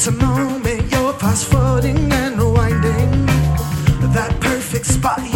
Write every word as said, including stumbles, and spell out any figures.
It's a moment you're fast forwarding and rewinding. That perfect spot